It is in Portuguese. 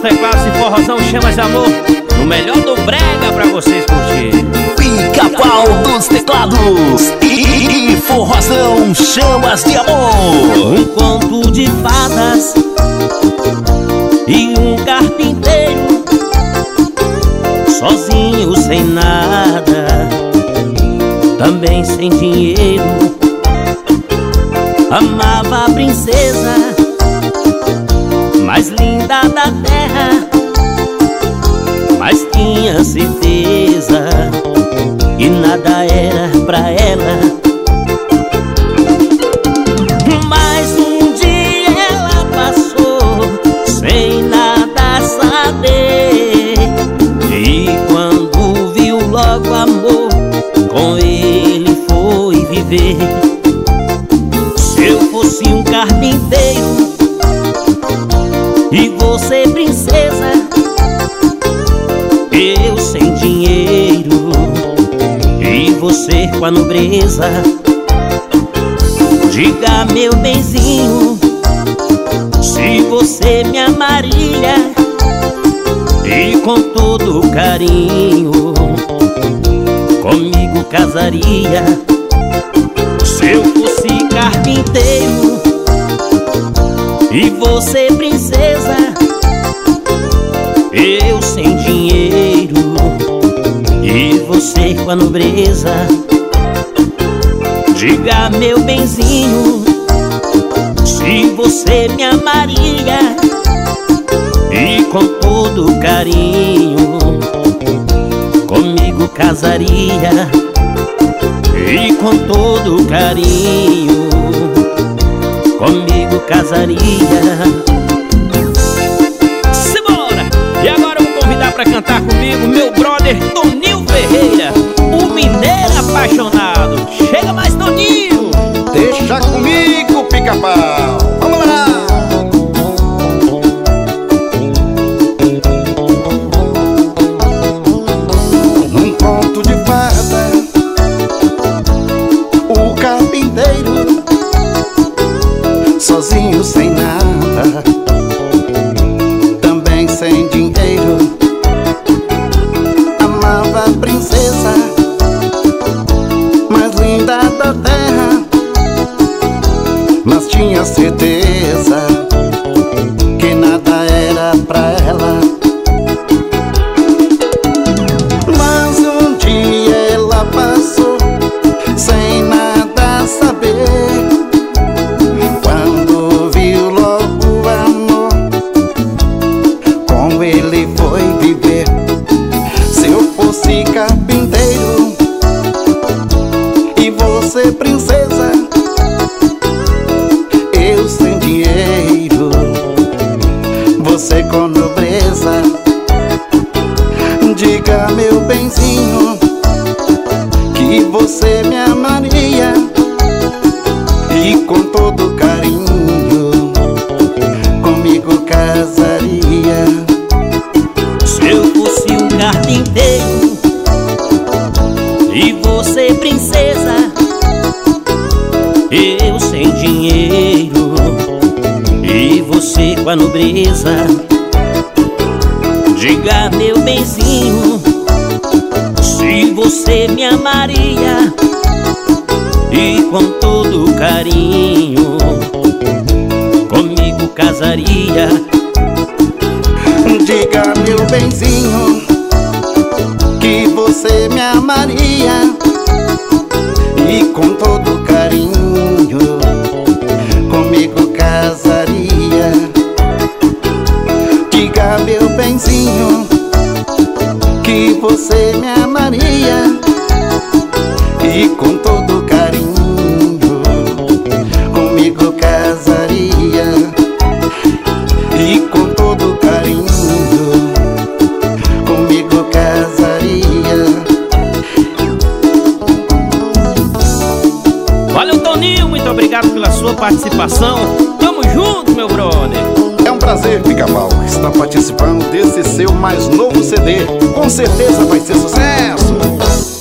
teclados e forrozão chama de amor. O melhor do brega pra vocês curtir. Pica-Pau dos teclados e forrozão chamas de amor. Um conto de fadas e um carpinteiro, sozinho sem nada, também sem dinheiro. Amava a princesa mais linda da terra, mas tinha certeza que nada era pra ela. Mas um dia ela passou sem nada saber, e quando viu logo amor, com ele foi viver. Se eu fosse um carpinteiro e você princesa, eu sem dinheiro e você com a nobreza, diga meu benzinho, se você me amaria e com todo carinho comigo casaria. Se eu fosse carpinteiro e você princesa, eu sem dinheiro e você com a nobreza, diga meu benzinho, se você me amaria e com todo carinho comigo casaria. E com todo carinho comigo casaria. Simbora! E agora eu vou convidar pra cantar comigo meu brother Toninho Ferreira, o mineiro apaixonado. Chega mais, Toninho! Deixa comigo, Pica-Pau. Vamos lá! Num conto de fada, o carpinteiro, sozinho sem nada, também sem dinheiro, amava a princesa mais linda da terra, mas tinha certeza que nada era pra ela. Mas um dia ela passou sem nada saber, quando viu logo o amor, com ele foi viver. Se eu fosse carpinteiro e você princesa, eu sem dinheiro, você com nobreza, diga meu benzinho, que você me amaria e com todo carinho comigo casaria. Se eu fosse um carpinteiro e você princesa, eu sem dinheiro e você com a nobreza, diga meu benzinho, se você me amaria e com todo carinho comigo casaria. Diga meu benzinho, que você me amaria e com todo carinho comigo casaria. Diga meu benzinho, que você me amaria e com todo carinho comigo casaria. E com todo carinho comigo casaria. Valeu, Toninho, muito obrigado pela sua participação. Tamo junto, meu brother. É um prazer, Pica-Pau, estar participando desse seu mais novo CD. Com certeza vai ser sucesso.